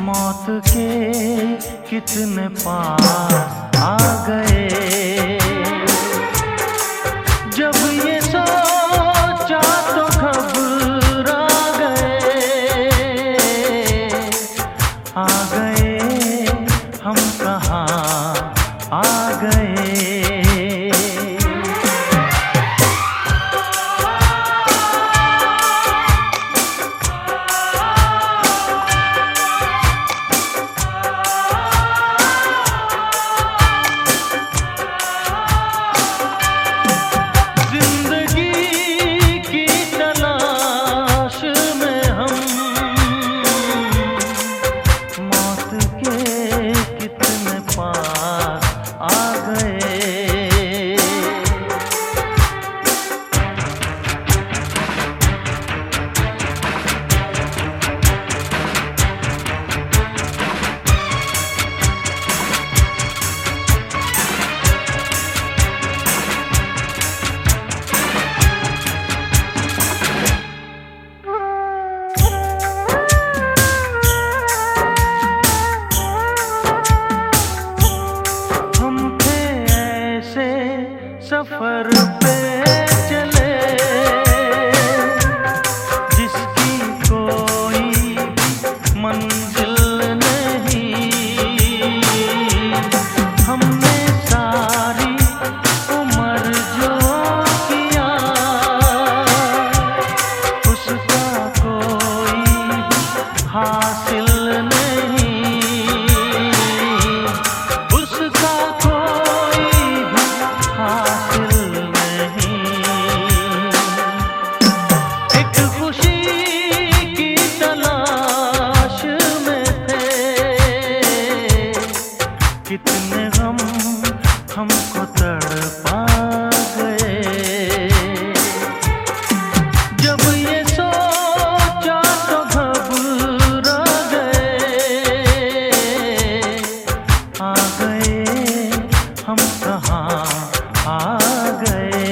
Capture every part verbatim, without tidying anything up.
मौत के कितने पास आ गए। जब ये सोचा तो घबरा गए। आ गए हम कहाँ आ गए। सफर पे चले जिसकी कोई मंजिल नहीं। हमने सारी उम्र जो किया उसका कोई हासिल नहीं। उसका कोई हासिल नहीं। एक खुशी की तलाश में थे। कितने गम हमको तड़पा गए। जब ये सोचा तो घबरा गए। आ गए हम कहाँ आ गए।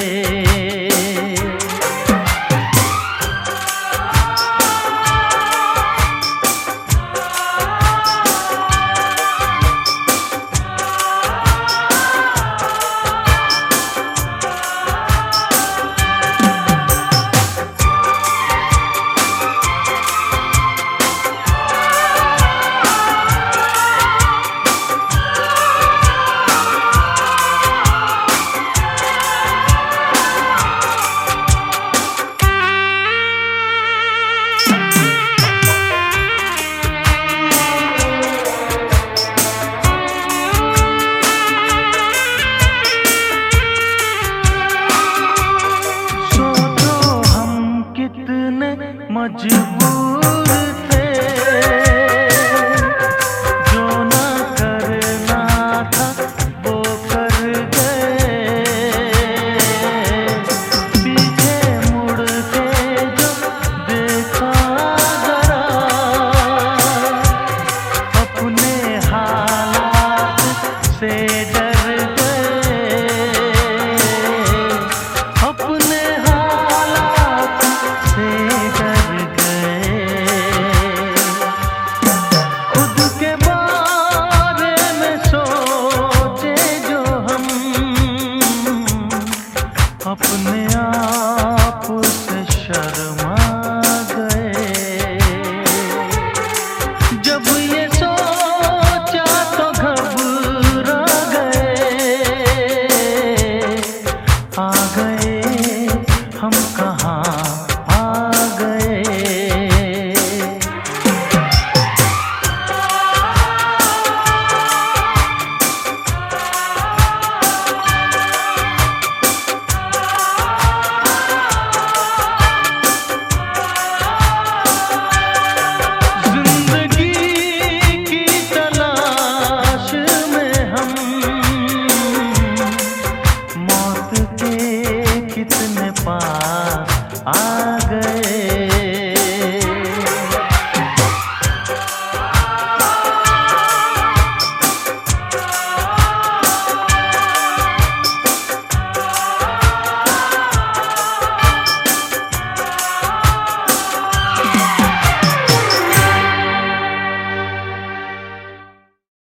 मजबूर थे जो ना करना था वो कर गए। पीछे मुड़ के जो देखा जरा अपने हालात से डर गए। अपने हालात से डर अपने आप से शर्मा गए। जब ये सोचा तो घबरा गए। आ गए हम कहाँ आ गए। कितने पास आ गए।